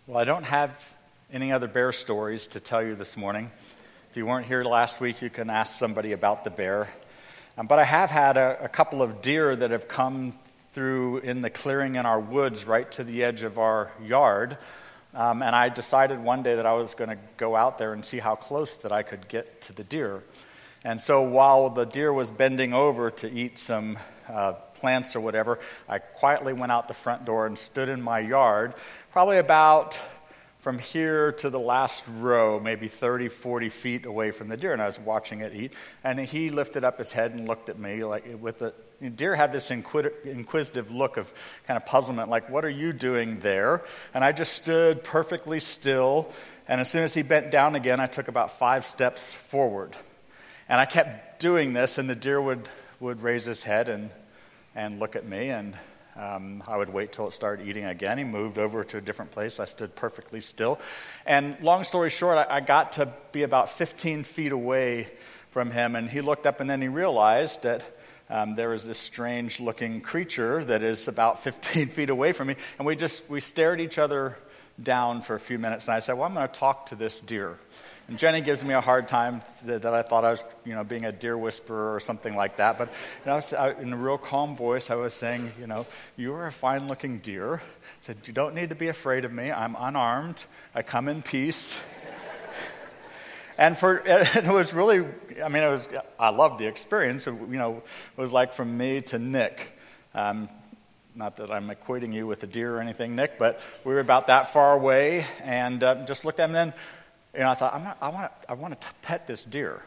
Well, I don't have any other bear stories to tell you this morning. If you weren't here last week, you can ask somebody about the bear. But I have had a couple of deer that have come through in the clearing in our woods right to the edge of our yard. And I decided one day that I was going to go out there and see how close that I could get to the deer. And so while the deer was bending over to eat some plants or whatever, I quietly went out the front door and stood in my yard, probably about from here to the last row, maybe 30, 40 feet away from the deer, and I was watching it eat. And he lifted up his head and looked at me like with a deer had this inquisitive look of kind of puzzlement, like, what are you doing there? And I just stood perfectly still, and as soon as he bent down again, I took about 5 steps forward. And I kept doing this, and the deer would raise his head and look at me, and I would wait till it started eating again. He moved over to a different place. I stood perfectly still. And long story short, I got to be about 15 feet away from him, and he looked up, and then he realized that there was this strange-looking creature that is about 15 feet away from me, and we stared each other down for a few minutes, and I said, well, I'm going to talk to this deer. And Jenny gives me a hard time that I thought I was, being a deer whisperer or something like that. But in a real calm voice, I was saying, you are a fine-looking deer. I said, you don't need to be afraid of me. I'm unarmed. I come in peace. And it was really, I loved the experience. It was like from me to Nick. Not that I'm equating you with a deer or anything, Nick, but we were about that far away and just looked at him. And then, I thought, I want to pet this deer.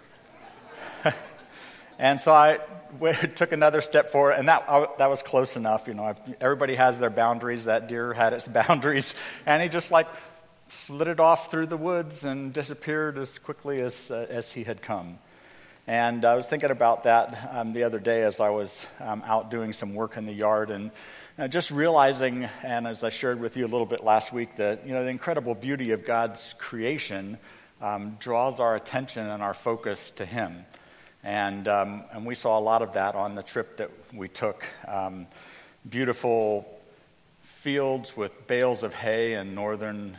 And so I took another step forward, and that was close enough. Everybody has their boundaries. That deer had its boundaries, and he just flitted off through the woods and disappeared as quickly as he had come. And I was thinking about that the other day as I was out doing some work in the yard, and just realizing, and as I shared with you a little bit last week, that the incredible beauty of God's creation draws our attention and our focus to Him. And we saw a lot of that on the trip that we took. Beautiful fields with bales of hay in northern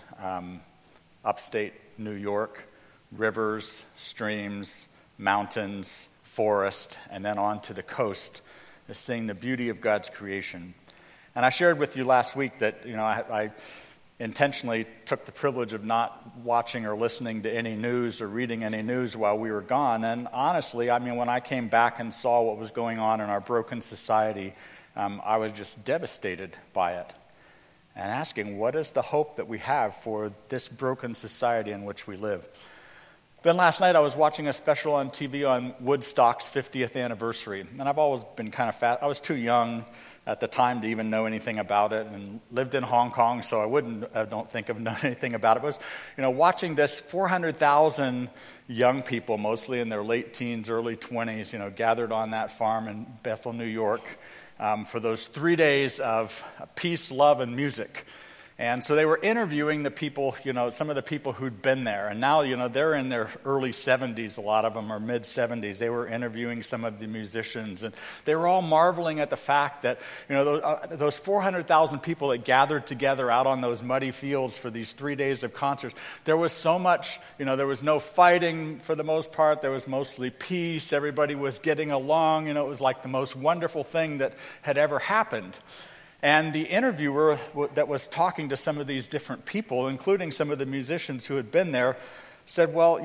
upstate New York, rivers, streams, mountains, forest, and then on to the coast, is seeing the beauty of God's creation. And I shared with you last week that I intentionally took the privilege of not watching or listening to any news or reading any news while we were gone. And honestly, when I came back and saw what was going on in our broken society, I was just devastated by it and asking, what is the hope that we have for this broken society in which we live? Then last night I was watching a special on TV on Woodstock's 50th anniversary, and I've always been kind of I was too young at the time to even know anything about it, and lived in Hong Kong, so I don't think I've known anything about it. But watching this 400,000 young people, mostly in their late teens, early 20s, gathered on that farm in Bethel, New York, for those 3 days of peace, love, and music. And so they were interviewing the people, some of the people who'd been there. And now, they're in their early 70s, a lot of them are mid-70s. They were interviewing some of the musicians. And they were all marveling at the fact that, those 400,000 people that gathered together out on those muddy fields for these 3 days of concerts, there was so much, there was no fighting for the most part. There was mostly peace. Everybody was getting along. It was like the most wonderful thing that had ever happened. And the interviewer that was talking to some of these different people, including some of the musicians who had been there, said, well,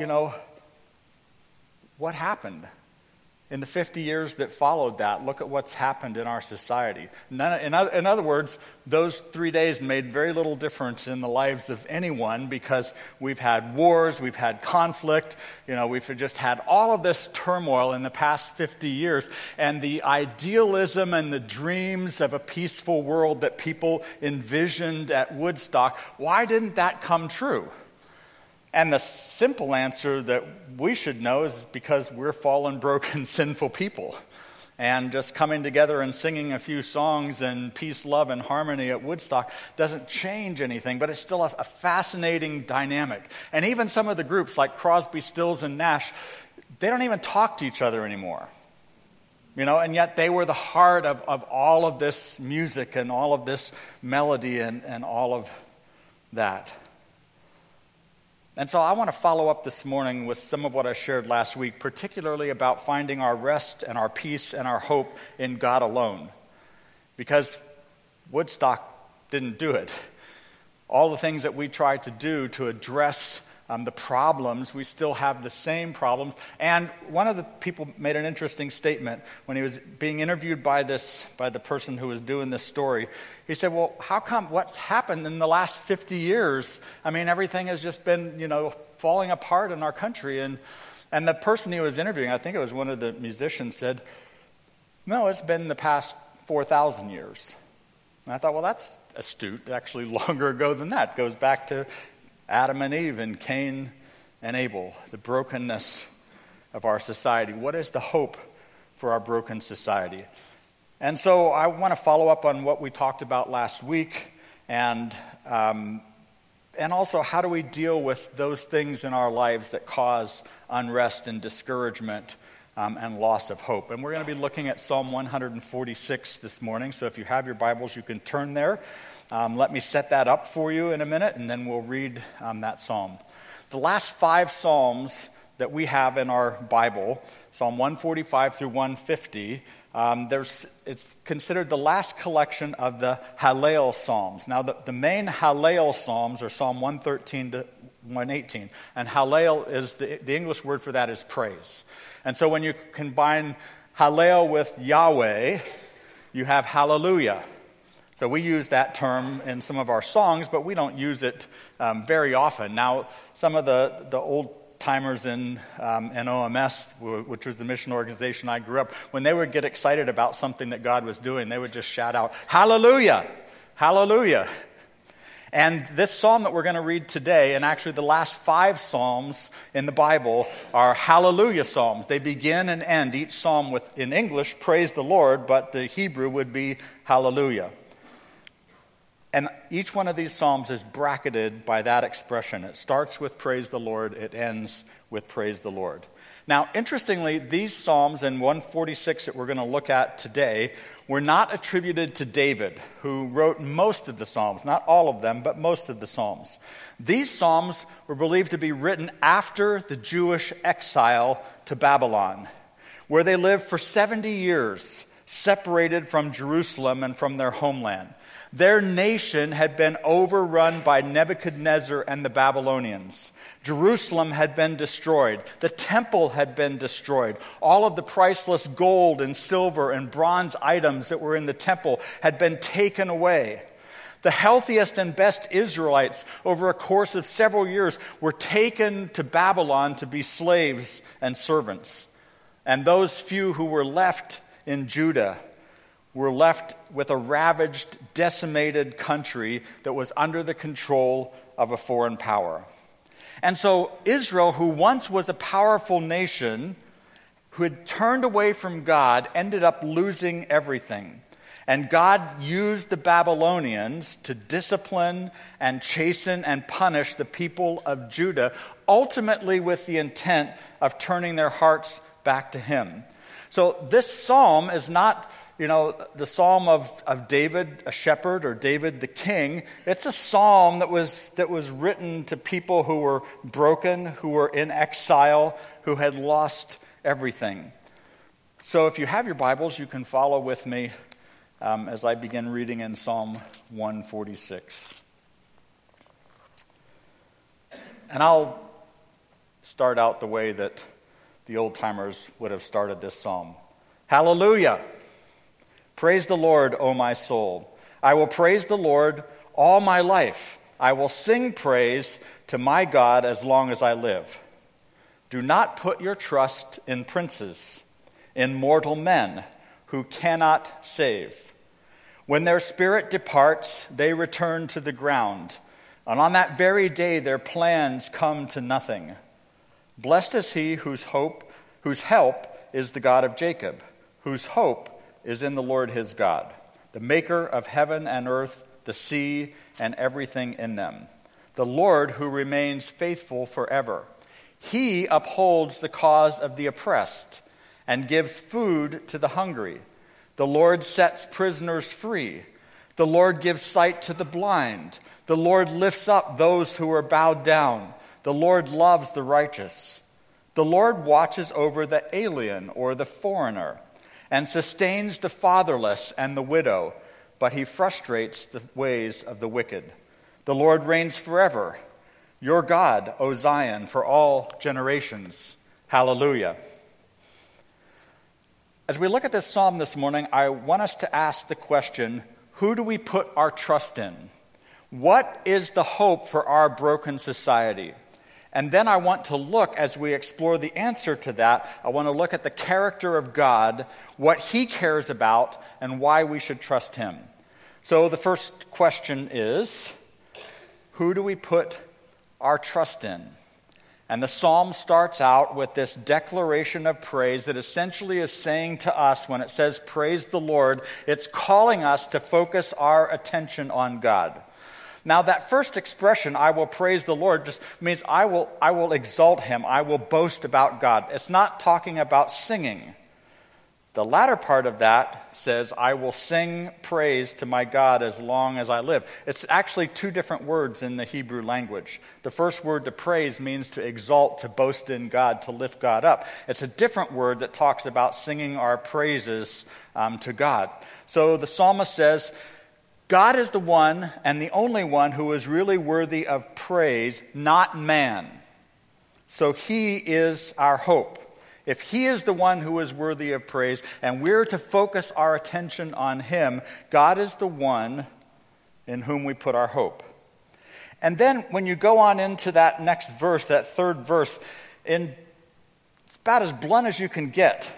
what happened? In the 50 years that followed that, look at what's happened in our society. In other words, those 3 days made very little difference in the lives of anyone because we've had wars, we've had conflict, we've just had all of this turmoil in the past 50 years. And the idealism and the dreams of a peaceful world that people envisioned at Woodstock, why didn't that come true? And the simple answer that we should know is because we're fallen, broken, sinful people. And just coming together and singing a few songs in peace, love, and harmony at Woodstock doesn't change anything, but it's still a fascinating dynamic. And even some of the groups like Crosby, Stills, and Nash, they don't even talk to each other anymore. And yet they were the heart of all of this music and all of this melody and all of that. And so I want to follow up this morning with some of what I shared last week, particularly about finding our rest and our peace and our hope in God alone. Because Woodstock didn't do it. All the things that we tried to do to address the problems, we still have the same problems. And one of the people made an interesting statement when he was being interviewed by the person who was doing this story. He said, well, how come, what's happened in the last 50 years? I mean, everything has just been, falling apart in our country. And the person he was interviewing, I think it was one of the musicians, said, no, it's been the past 4,000 years. And I thought, well, that's astute. Actually, longer ago than that. It goes back to Adam and Eve and Cain and Abel, the brokenness of our society. What is the hope for our broken society? And so I want to follow up on what we talked about last week, and also how do we deal with those things in our lives that cause unrest and discouragement and loss of hope. And we're going to be looking at Psalm 146 this morning, so if you have your Bibles, you can turn there. Let me set that up for you in a minute, and then we'll read that psalm. The last 5 psalms that we have in our Bible, Psalm 145 through 150, it's considered the last collection of the Hallel Psalms. Now, the main Hallel Psalms are Psalm 113 to 118, and Hallel is the English word for that is praise. And so when you combine Hallel with Yahweh, you have hallelujah. So we use that term in some of our songs, but we don't use it very often. Now, some of the old-timers in OMS, which was the mission organization I grew up, when they would get excited about something that God was doing, they would just shout out, hallelujah, hallelujah. And this psalm that we're going to read today, and actually the last 5 psalms in the Bible, are hallelujah psalms. They begin and end each psalm with, in English, praise the Lord, but the Hebrew would be hallelujah. And each one of these psalms is bracketed by that expression. It starts with praise the Lord, it ends with praise the Lord. Now, interestingly, these psalms and 146 that we're going to look at today were not attributed to David, who wrote most of the psalms, not all of them, but most of the psalms. These psalms were believed to be written after the Jewish exile to Babylon, where they lived for 70 years, separated from Jerusalem and from their homeland. Their nation had been overrun by Nebuchadnezzar and the Babylonians. Jerusalem had been destroyed. The temple had been destroyed. All of the priceless gold and silver and bronze items that were in the temple had been taken away. The healthiest and best Israelites over a course of several years were taken to Babylon to be slaves and servants. And those few who were left in Judah were left with a ravaged, decimated country that was under the control of a foreign power. And so Israel, who once was a powerful nation, who had turned away from God, ended up losing everything. And God used the Babylonians to discipline and chasten and punish the people of Judah, ultimately with the intent of turning their hearts back to Him. So this psalm is not the psalm of David, a shepherd, or David the king. It's a psalm that was written to people who were broken, who were in exile, who had lost everything. So if you have your Bibles, you can follow with me as I begin reading in Psalm 146. And I'll start out the way that the old-timers would have started this psalm. Hallelujah! Praise the Lord, O my soul. I will praise the Lord all my life. I will sing praise to my God as long as I live. Do not put your trust in princes, in mortal men who cannot save. When their spirit departs, they return to the ground, and on that very day their plans come to nothing. Blessed is he whose help is the God of Jacob, whose hope is in the Lord his God, the maker of heaven and earth, the sea, and everything in them. The Lord who remains faithful forever. He upholds the cause of the oppressed and gives food to the hungry. The Lord sets prisoners free. The Lord gives sight to the blind. The Lord lifts up those who are bowed down. The Lord loves the righteous. The Lord watches over the alien or the foreigner and sustains the fatherless and the widow, but he frustrates the ways of the wicked. The Lord reigns forever. Your God, O Zion, for all generations. Hallelujah. As we look at this psalm this morning, I want us to ask the question, who do we put our trust in? What is the hope for our broken society? And then I want to look, as we explore the answer to that, I want to look at the character of God, what he cares about, and why we should trust him. So the first question is, who do we put our trust in? And the psalm starts out with this declaration of praise that essentially is saying to us, when it says praise the Lord, it's calling us to focus our attention on God. Now, that first expression, I will praise the Lord, just means I will exalt him. I will boast about God. It's not talking about singing. The latter part of that says, I will sing praise to my God as long as I live. It's actually two different words in the Hebrew language. The first word, to praise, means to exalt, to boast in God, to lift God up. It's a different word that talks about singing our praises to God. So the psalmist says, God is the one and the only one who is really worthy of praise, not man. So he is our hope. If he is the one who is worthy of praise, and we're to focus our attention on him, God is the one in whom we put our hope. And then when you go on into that next verse, that third verse, it's about as blunt as you can get.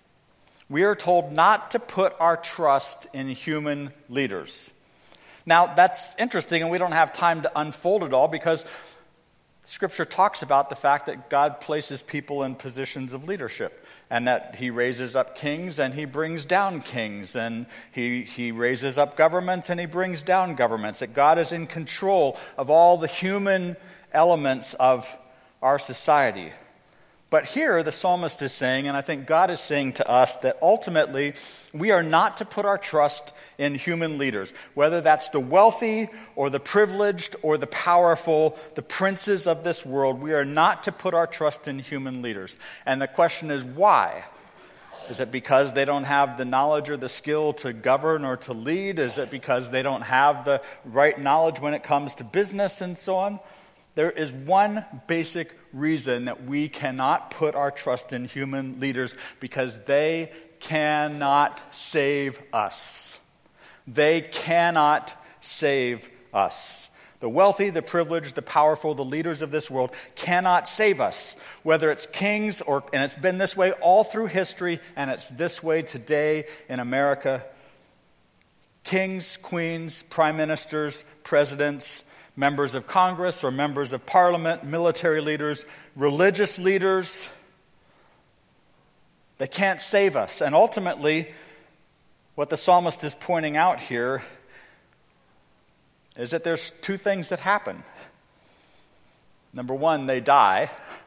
We are told not to put our trust in human leaders. Now, that's interesting, and we don't have time to unfold it all because Scripture talks about the fact that God places people in positions of leadership and that he raises up kings and he brings down kings, and he raises up governments and he brings down governments, that God is in control of all the human elements of our society. But here the psalmist is saying, and I think God is saying to us, that ultimately we are not to put our trust in human leaders, whether that's the wealthy or the privileged or the powerful, the princes of this world. We are not to put our trust in human leaders. And the question is, why? Is it because they don't have the knowledge or the skill to govern or to lead? Is it because they don't have the right knowledge when it comes to business and so on? There is one basic reason that we cannot put our trust in human leaders, because they cannot save us. They cannot save us. The wealthy, the privileged, the powerful, the leaders of this world cannot save us. Whether it's kings and it's been this way all through history, and it's this way today in America. Kings, queens, prime ministers, presidents, members of Congress or members of Parliament, military leaders, religious leaders, they can't save us. And ultimately, what the psalmist is pointing out here is that there's two things that happen. Number one, they die.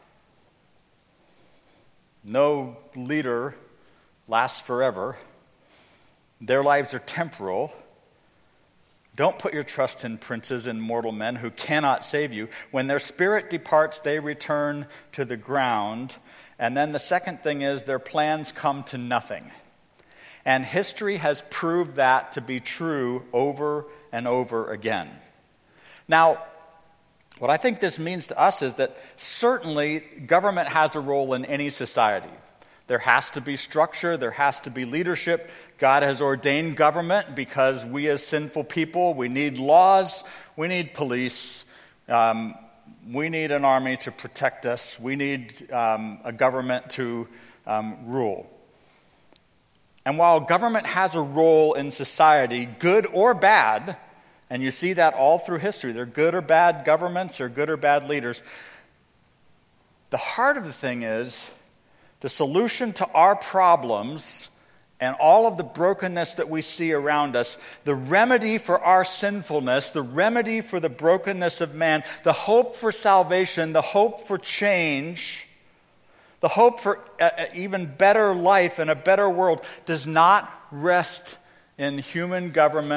No leader lasts forever. Their lives are temporal. Don't put your trust in princes and mortal men who cannot save you. When their spirit departs, they return to the ground. And then the second thing is their plans come to nothing. And history has proved that to be true over and over again. Now, what I think this means to us is that certainly government has a role in any society. There has to be structure, there has to be leadership. God has ordained government because we as sinful people, we need laws, we need police, we need an army to protect us, we need a government to rule. And while government has a role in society, good or bad, and you see that all through history, they're good or bad governments or good or bad leaders, the heart of the thing is, the solution to our problems and all of the brokenness that we see around us, the remedy for our sinfulness, the remedy for the brokenness of man, the hope for salvation, the hope for change, the hope for an even better life and a better world does not rest in human government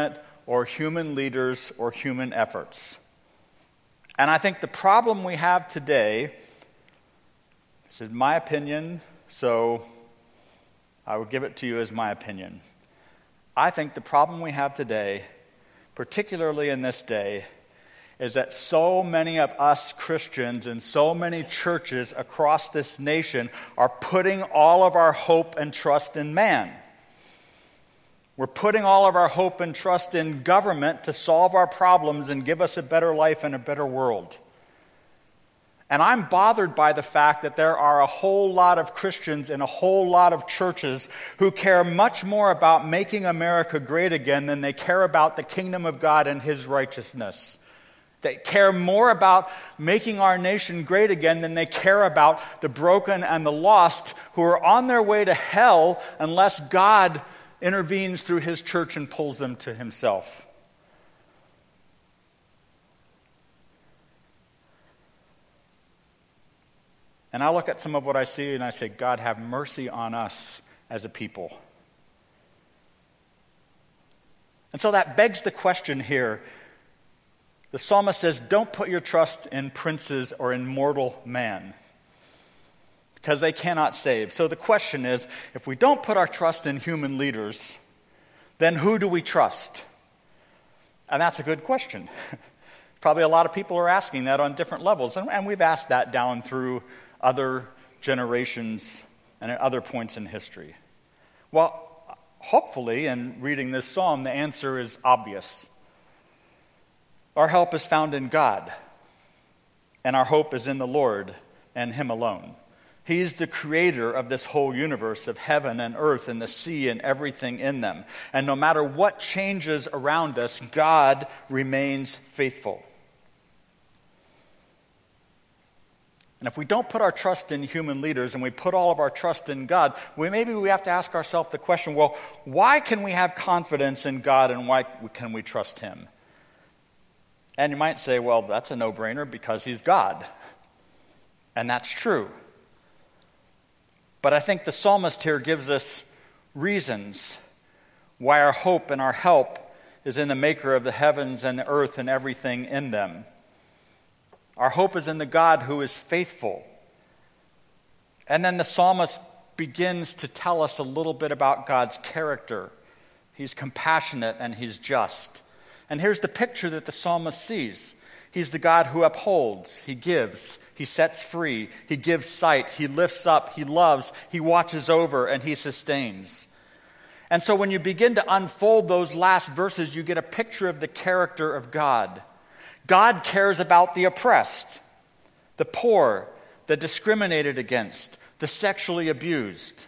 or human leaders or human efforts. And I think the problem we have today, this is my opinion, so I will give it to you as my opinion. I think the problem we have today, particularly in this day, is that so many of us Christians and so many churches across this nation are putting all of our hope and trust in man. We're putting all of our hope and trust in government to solve our problems and give us a better life and a better world. And I'm bothered by the fact that there are a whole lot of Christians in a whole lot of churches who care much more about making America great again than they care about the kingdom of God and His righteousness. They care more about making our nation great again than they care about the broken and the lost who are on their way to hell unless God intervenes through His church and pulls them to Himself. And I look at some of what I see and I say, God, have mercy on us as a people. And so that begs the question here. The psalmist says, don't put your trust in princes or in mortal man, because they cannot save. So the question is, if we don't put our trust in human leaders, then who do we trust? And that's a good question. Probably a lot of people are asking that on different levels, and we've asked that down through other generations and at other points in history. Well, hopefully, in reading this psalm, the answer is obvious. Our help is found in God, and our hope is in the Lord and Him alone. He's the creator of this whole universe of heaven and earth and the sea and everything in them. And no matter what changes around us, God remains faithful. And if we don't put our trust in human leaders and we put all of our trust in God, maybe we have to ask ourselves the question, well, why can we have confidence in God and why can we trust Him? And you might say, well, that's a no-brainer because He's God. And that's true. But I think the psalmist here gives us reasons why our hope and our help is in the maker of the heavens and the earth and everything in them. Our hope is in the God who is faithful. And then the psalmist begins to tell us a little bit about God's character. He's compassionate and He's just. And here's the picture that the psalmist sees. He's the God who upholds, He gives, He sets free, He gives sight, He lifts up, He loves, He watches over, and He sustains. And so when you begin to unfold those last verses, you get a picture of the character of God. God cares about the oppressed, the poor, the discriminated against, the sexually abused.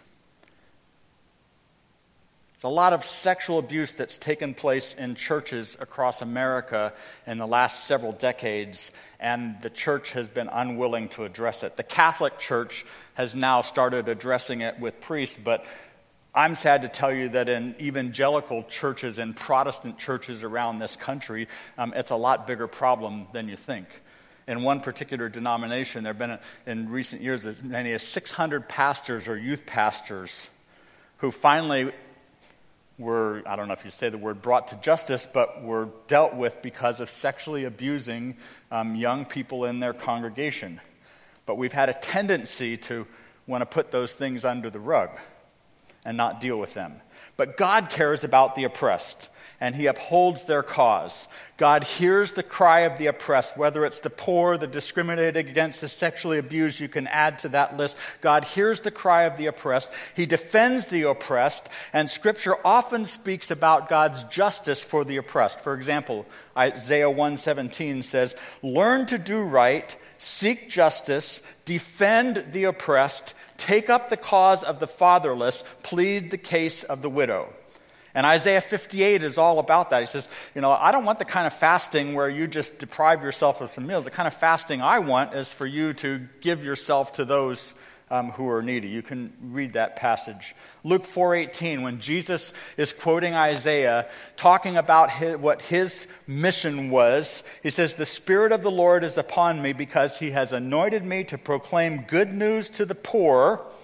There's a lot of sexual abuse that's taken place in churches across America in the last several decades, and the church has been unwilling to address it. The Catholic Church has now started addressing it with priests, but I'm sad to tell you that in evangelical churches and Protestant churches around this country, it's a lot bigger problem than you think. In one particular denomination, there have been, in recent years, as many as 600 pastors or youth pastors who finally were, I don't know if you say the word brought to justice, but were dealt with because of sexually abusing young people in their congregation. But we've had a tendency to want to put those things under the rug and not deal with them. But God cares about the oppressed, and He upholds their cause. God hears the cry of the oppressed, whether it's the poor, the discriminated against, the sexually abused, you can add to that list. God hears the cry of the oppressed. He defends the oppressed, and Scripture often speaks about God's justice for the oppressed. For example, Isaiah 1:17 says, "Learn to do right, seek justice, defend the oppressed, take up the cause of the fatherless, plead the case of the widow." And Isaiah 58 is all about that. He says, I don't want the kind of fasting where you just deprive yourself of some meals. The kind of fasting I want is for you to give yourself to those who are needy. You can read that passage. Luke 4:18, when Jesus is quoting Isaiah, talking about what his mission was, he says, "The Spirit of the Lord is upon me because He has anointed me to proclaim good news to the poor.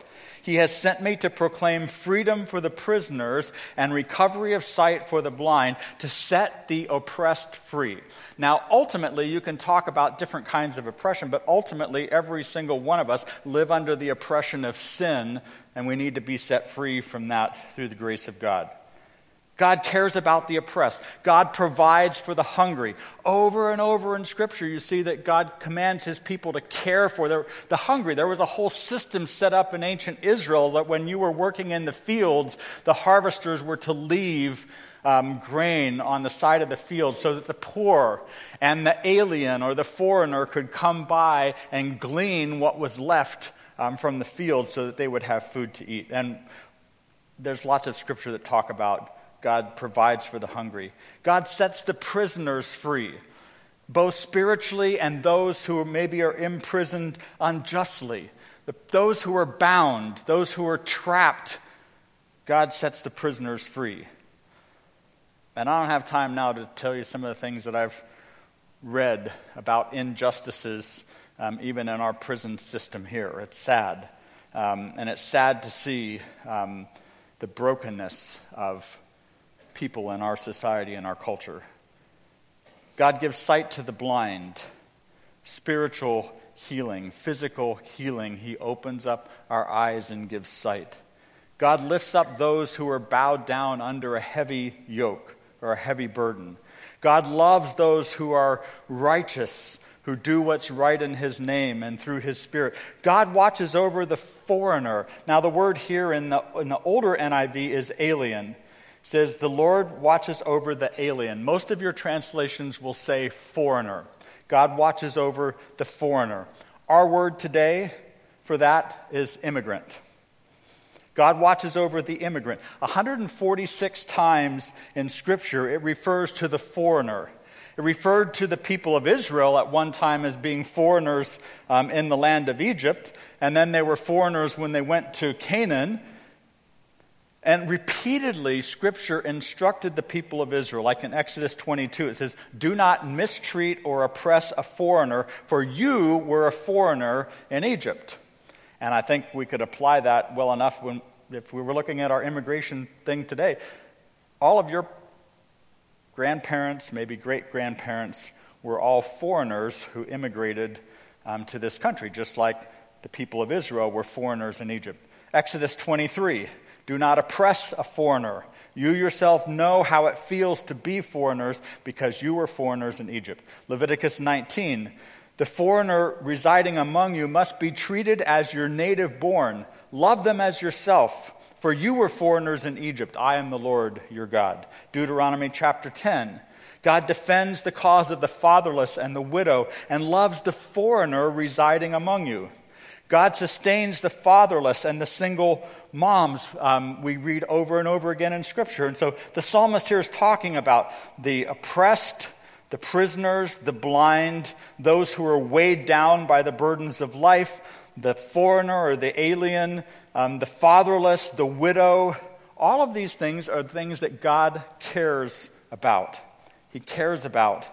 He has sent me to proclaim freedom for the prisoners and recovery of sight for the blind, to set the oppressed free. Now, ultimately, you can talk about different kinds of oppression, but ultimately, every single one of us live under the oppression of sin, and we need to be set free from that through the grace of God. God cares about the oppressed. God provides for the hungry. Over and over in Scripture, you see that God commands his people to care for the hungry. There was a whole system set up in ancient Israel that when you were working in the fields, the harvesters were to leave grain on the side of the field so that the poor and the alien or the foreigner could come by and glean what was left from the field so that they would have food to eat. And there's lots of Scripture that talk about God provides for the hungry. God sets the prisoners free, both spiritually and those who maybe are imprisoned unjustly. Those who are bound, those who are trapped, God sets the prisoners free. And I don't have time now to tell you some of the things that I've read about injustices, even in our prison system here. It's sad. And it's sad to see the brokenness of people in our society and our culture. God gives sight to the blind, spiritual healing, physical healing. He opens up our eyes and gives sight. God lifts up those who are bowed down under a heavy yoke or a heavy burden. God loves those who are righteous, who do what's right in his name and through his Spirit. God watches over the foreigner. Now the word here in the older NIV is alien. It says the Lord watches over the alien. Most of your translations will say foreigner. God watches over the foreigner. Our word today for that is immigrant. God watches over the immigrant. 146 times in Scripture it refers to the foreigner. It referred to the people of Israel at one time as being foreigners in the land of Egypt, and then they were foreigners when they went to Canaan. And repeatedly, Scripture instructed the people of Israel, like in Exodus 22, it says, "Do not mistreat or oppress a foreigner, for you were a foreigner in Egypt." And I think we could apply that well enough if we were looking at our immigration thing today. All of your grandparents, maybe great-grandparents, were all foreigners who immigrated to this country, just like the people of Israel were foreigners in Egypt. Exodus 23, "Do not oppress a foreigner. You yourself know how it feels to be foreigners because you were foreigners in Egypt." Leviticus 19, "The foreigner residing among you must be treated as your native born. Love them as yourself, for you were foreigners in Egypt. I am the Lord your God." Deuteronomy chapter 10, God defends the cause of the fatherless and the widow and loves the foreigner residing among you. God sustains the fatherless and the single moms, we read over and over again in Scripture. And so the psalmist here is talking about the oppressed, the prisoners, the blind, those who are weighed down by the burdens of life, the foreigner or the alien, the fatherless, the widow. All of these things are things that God cares about. He cares about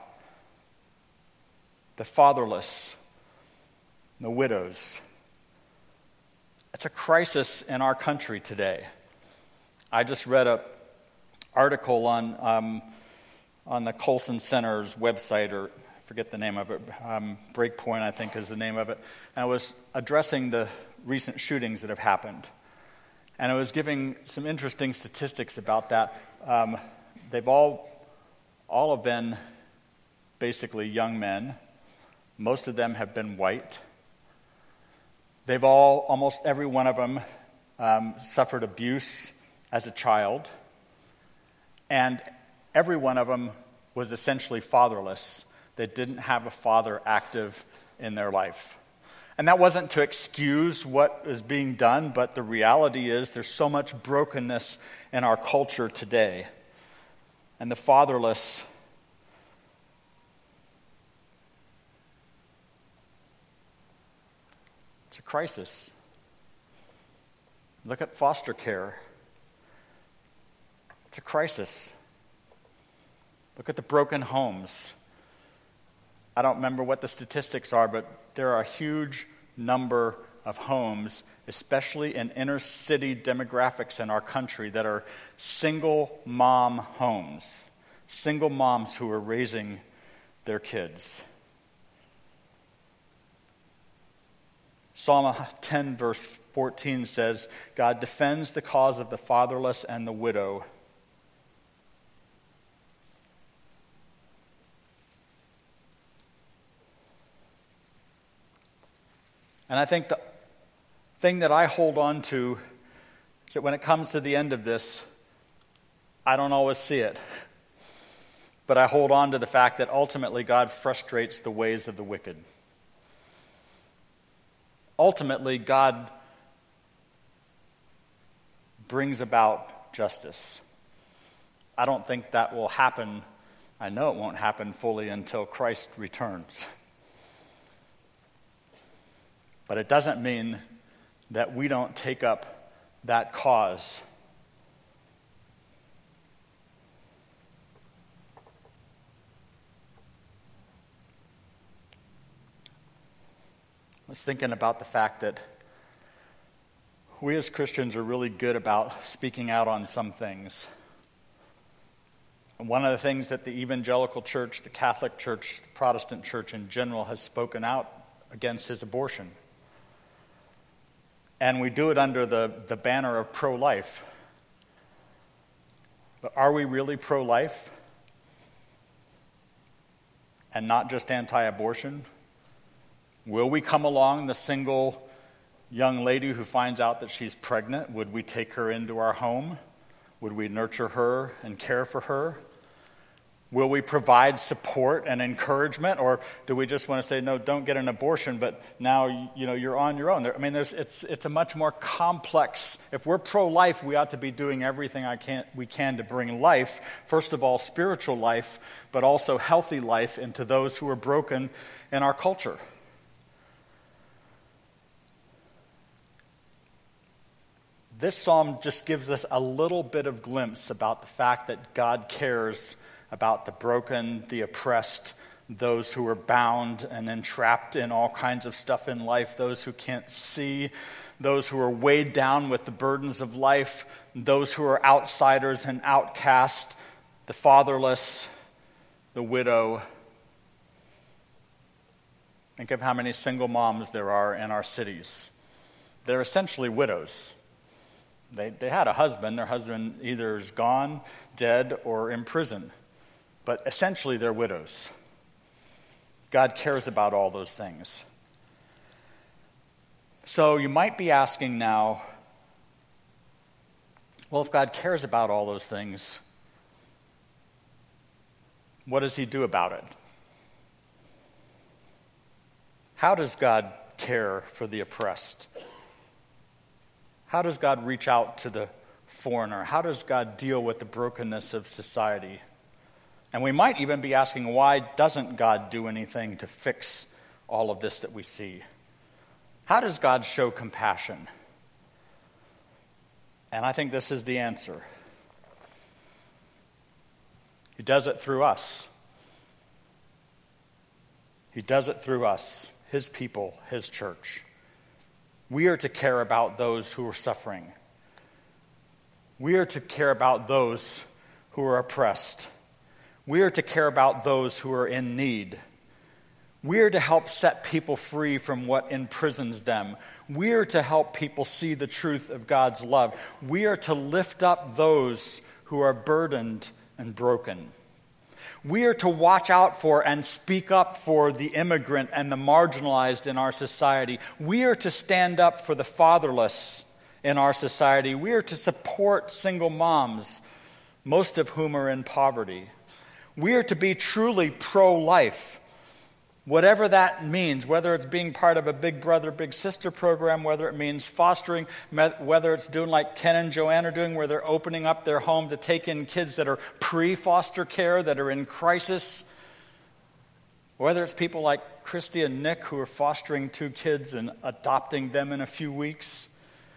the fatherless, the widows. It's a crisis in our country today. I just read an article on the Colson Center's website, or I forget the name of it, Breakpoint I think is the name of it, and it was addressing the recent shootings that have happened. And it was giving some interesting statistics about that. They've all have been basically young men. Most of them have been white. They've almost every one of them, suffered abuse as a child. And every one of them was essentially fatherless. They didn't have a father active in their life. And that wasn't to excuse what is being done, but the reality is there's so much brokenness in our culture today. And the fatherless, it's a crisis. Look at foster care. It's a crisis. Look at the broken homes. I don't remember what the statistics are, but there are a huge number of homes especially in inner city demographics in our country that are single mom homes, single moms who are raising their kids. Psalm 10 verse 14 says, God defends the cause of the fatherless and the widow. And I think the thing that I hold on to is that when it comes to the end of this, I don't always see it. But I hold on to the fact that ultimately God frustrates the ways of the wicked. Ultimately, God brings about justice. I don't think that will happen. I know it won't happen fully until Christ returns. But it doesn't mean that we don't take up that cause. I was thinking about the fact that we as Christians are really good about speaking out on some things. And one of the things that the evangelical church, the Catholic church, the Protestant church in general has spoken out against is abortion. And we do it under the banner of pro-life. But are we really pro-life? And not just anti-abortion? Will we come along the single young lady who finds out that she's pregnant? Would we take her into our home? Would we nurture her and care for her? Will we provide support and encouragement? Or do we just want to say, no, don't get an abortion, but now you're on your own? I mean, it's a much more complex. If we're pro-life, we ought to be doing everything we can to bring life, first of all, spiritual life, but also healthy life into those who are broken in our culture. This psalm just gives us a little bit of glimpse about the fact that God cares about the broken, the oppressed, those who are bound and entrapped in all kinds of stuff in life, those who can't see, those who are weighed down with the burdens of life, those who are outsiders and outcast, the fatherless, the widow. Think of how many single moms there are in our cities. They're essentially widows. They had a husband. Their husband either is gone, dead, or in prison. But essentially, they're widows. God cares about all those things. So you might be asking now, well, if God cares about all those things, what does he do about it? How does God care for the oppressed? How does God reach out to the foreigner? How does God deal with the brokenness of society? And we might even be asking, why doesn't God do anything to fix all of this that we see? How does God show compassion? And I think this is the answer. He does it through us. He does it through us, his people, his church. We are to care about those who are suffering. We are to care about those who are oppressed. We are to care about those who are in need. We are to help set people free from what imprisons them. We are to help people see the truth of God's love. We are to lift up those who are burdened and broken. We are to watch out for and speak up for the immigrant and the marginalized in our society. We are to stand up for the fatherless in our society. We are to support single moms, most of whom are in poverty. We are to be truly pro-life, whatever that means, whether it's being part of a Big Brother, Big Sister program, whether it means fostering, whether it's doing like Ken and Joanne are doing, where they're opening up their home to take in kids that are pre-foster care, that are in crisis, whether it's people like Christy and Nick who are fostering 2 kids and adopting them in a few weeks,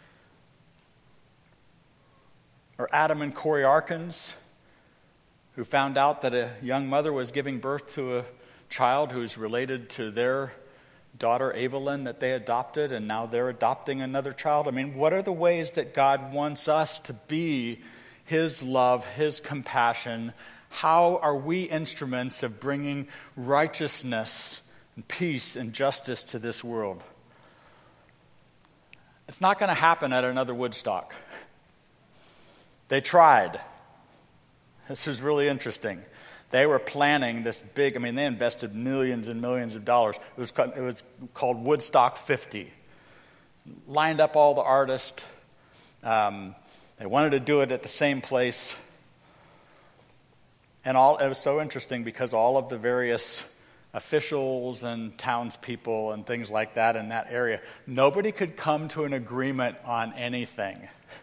or Adam and Corey Arkins, who found out that a young mother was giving birth to a child who's related to their daughter Evelyn that they adopted, and now they're adopting another child. I mean, what are the ways that God wants us to be his love, his compassion? How are we instruments of bringing righteousness and peace and justice to this world? It's not going to happen at another Woodstock. They tried. This is really interesting. They were planning this big, they invested millions and millions of dollars. It was called Woodstock 50. Lined up all the artists. They wanted to do it at the same place. And it was so interesting because all of the various officials and townspeople and things like that in that area, nobody could come to an agreement on anything.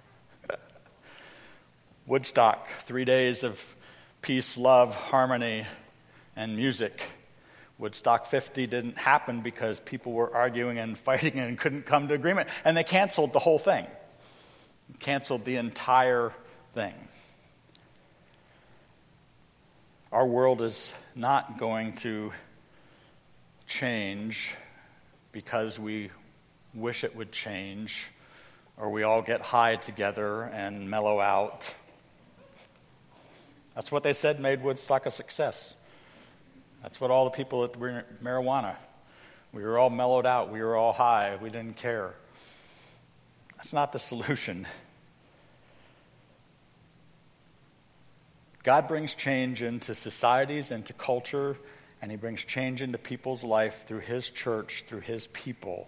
Woodstock, 3 days of peace, love, harmony, and music. Woodstock 50 didn't happen because people were arguing and fighting and couldn't come to agreement. And they canceled the whole thing. Canceled the entire thing. Our world is not going to change because we wish it would change, or we all get high together and mellow out. That's what they said made Woodstock a success. That's what all the people that were marijuana. We were all mellowed out. We were all high. We didn't care. That's not the solution. God brings change into societies, into culture, and he brings change into people's life through his church, through his people.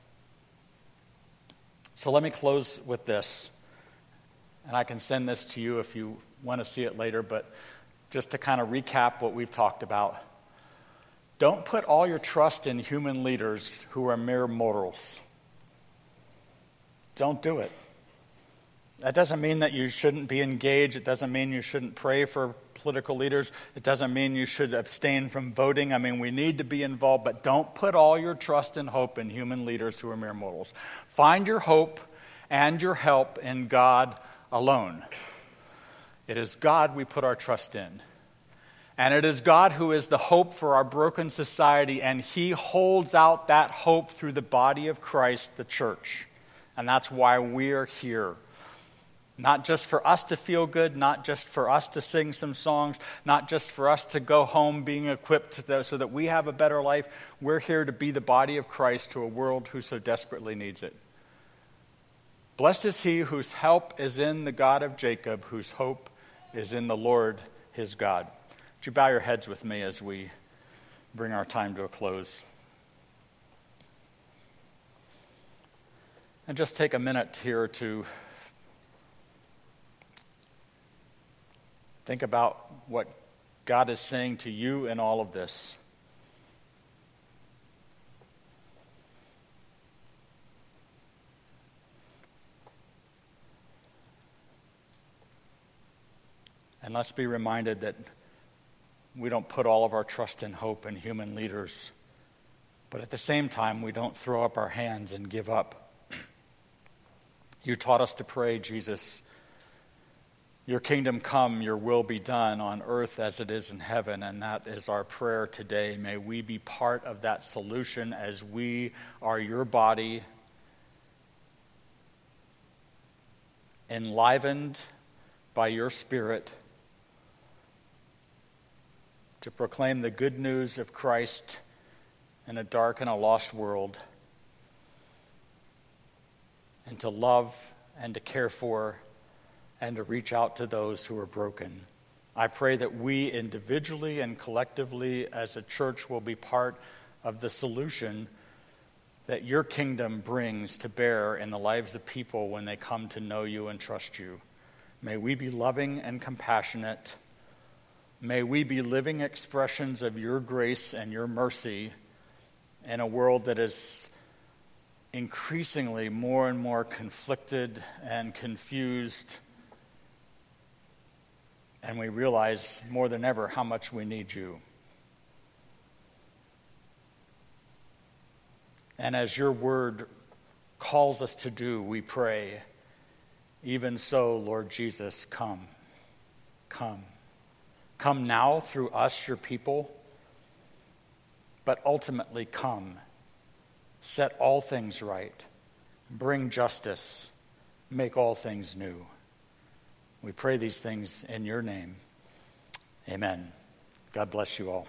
So let me close with this. And I can send this to you if you want to see it later, but just to kind of recap what we've talked about. Don't put all your trust in human leaders who are mere mortals. Don't do it. That doesn't mean that you shouldn't be engaged. It doesn't mean you shouldn't pray for political leaders. It doesn't mean you should abstain from voting. We need to be involved, but don't put all your trust and hope in human leaders who are mere mortals. Find your hope and your help in God alone. It is God we put our trust in. And it is God who is the hope for our broken society, and he holds out that hope through the body of Christ, the church. And that's why we are here. Not just for us to feel good, not just for us to sing some songs, not just for us to go home being equipped so that we have a better life. We're here to be the body of Christ to a world who so desperately needs it. Blessed is he whose help is in the God of Jacob, whose hope is in the Lord his God. Would you bow your heads with me as we bring our time to a close? And just take a minute here to think about what God is saying to you in all of this. And let's be reminded that we don't put all of our trust and hope in human leaders, but at the same time, we don't throw up our hands and give up. You taught us to pray, Jesus, your kingdom come, your will be done on earth as it is in heaven, and that is our prayer today. May we be part of that solution as we are your body, enlivened by your Spirit, to proclaim the good news of Christ in a dark and a lost world, and to love and to care for and to reach out to those who are broken. I pray that we individually and collectively as a church will be part of the solution that your kingdom brings to bear in the lives of people when they come to know you and trust you. May we be loving and compassionate. May we be living expressions of your grace and your mercy in a world that is increasingly more and more conflicted and confused. And we realize more than ever how much we need you. And as your word calls us to do, we pray, even so, Lord Jesus, come. Come. Come now through us, your people, but ultimately come set all things right, bring justice, make all things new. We pray these things in your name. Amen. God bless you all.